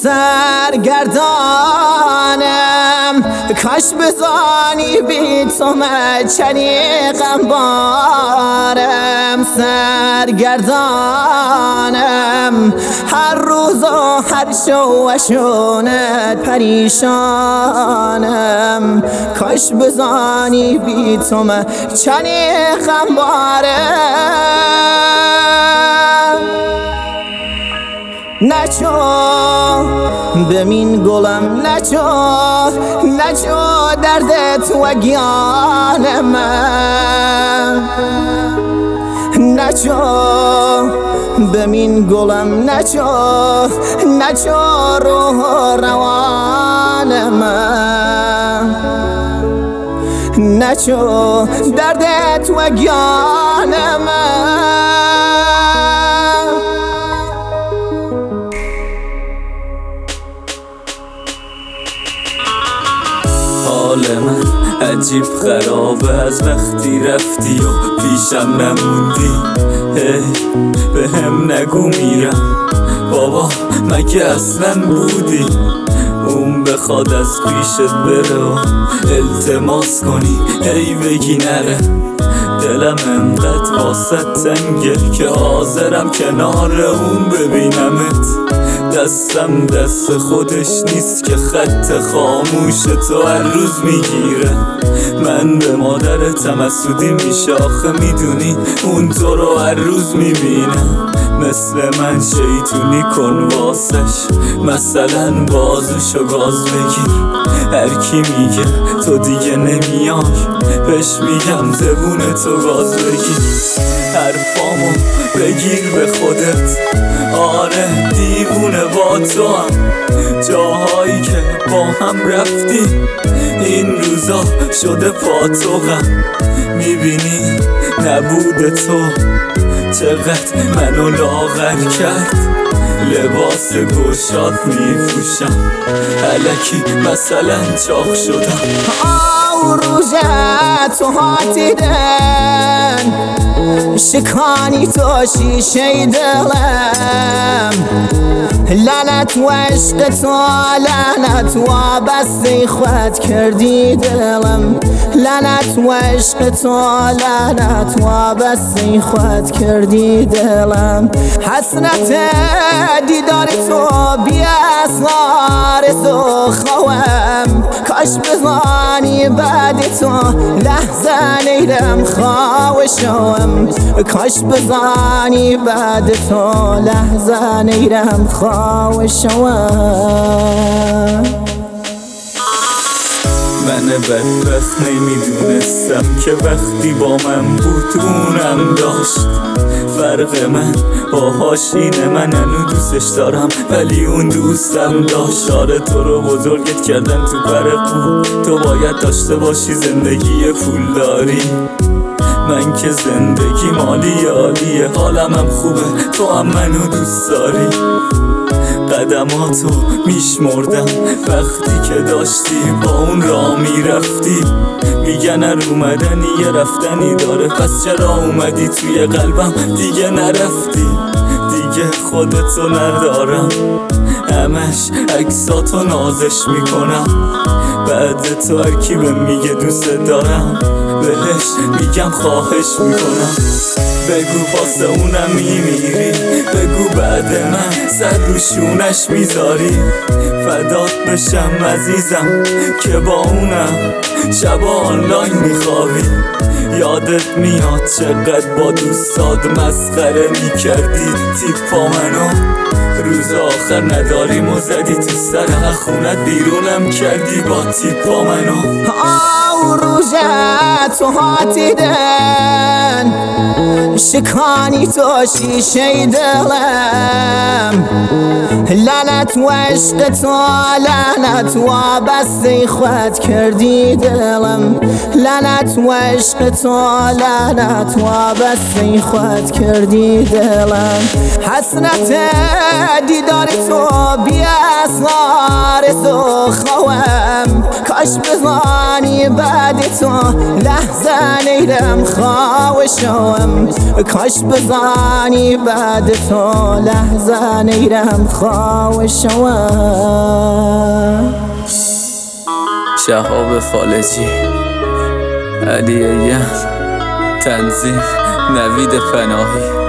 سرگردانم کاش بزانی بی تو مچنی غمبارم سرگردانم هر روز و هر شو و شونت پریشانم کاش بزانی بی تو مچنی غمبارم نچو بمین گلم نچو دردت و گیان من نچو بمین گلم نچو روح و روان من نچو دردت و گیان من حال من عجیب خرابه از وقتی رفتی و پیشم نموندی به هم نگو میرم بابا مگه اصلا بودی اون بخواد از پیشت بره و التماس کنی بگی نره دلم انقدر واسه تنگه که حاضرم کنار اون ببینمت دستم دست خودش نیست که خط خاموش تو هر روز میگیره من به مادرتم حسودی میشه آخه میدونی اون تو رو هر روز میبینه مثل من شیطونی کن واسش مثلا بازوشو گاز بگیر هر کی میگه تو دیگه نمیای بهش میگم زبون تو گاز بگیر حرفامو بگیر به خودت آره دیوونه با تو هم جاهایی که با هم رفتی این روزا شده پاتوقم میبینی نبود تو چقدر منو لاغر کرد لباس گشاد میپوشم الکی مثلا چاق شدم روزت تو هاتیدن شکانی تو شیشه دلم لعنت و عشق تو لعنت و بسته خود کردی دلم لعنت و عشق تو لعنت و بسته خود کردی دلم حسرت دیدار تو بی اسرار سخوام کاش بزانی بعد تو لحظه نیرم خواهشم کاش بزانی بعد تو لحظه نیرم خواهشم من بدبخت نمیدونستم که وقتی با من بود اونم داشت فرق من باهاش اینه من هنو دوستش دارم ولی اون دوستم داشت آره تو رو بزرگت کردن تو برقو تو باید داشته باشی زندگی پولداری من که زندگی مالی عالیه حالم هم خوبه تو هم منو دوست داری قدماتو میشمردم وقتی که داشتی با اون را میرفتی میگن هر اومدنی یه رفتنی داره پس چرا اومدی توی قلبم دیگه نرفتی دیگه خودتو ندارم همش عکساتو نازش میکنم بعد تو هر کی به میگه دوست دارم بهش میگم خواهش میکنم بگو واسه اونم میمیری بگو بعد من سر رو شونش میذاری فدات بشم عزیزم که با اونم شبا آنلاین میخوابی یادت میاد چقدر با دوستات مسخره میکردی تیپا منو روز آخر نداریم و زدی تو سر خونت بیرونم کردی با تیپا منو روزت تو هاتیدن شکانی تو شیشه دلم لعنت و عشق تو لعنت و بسته خود کردی دلم لعنت و عشق تو لعنت و بسته خود کردی دلم حسرت دیدار تو بی اسرار سخوام کاش بزانی بعد تو لحظه نیرم خواهشم کاش بزانی بعد تو لحظه نیرم خواه شوم. شهاب فالجی، علی یم، تنظیم نوید پناهی.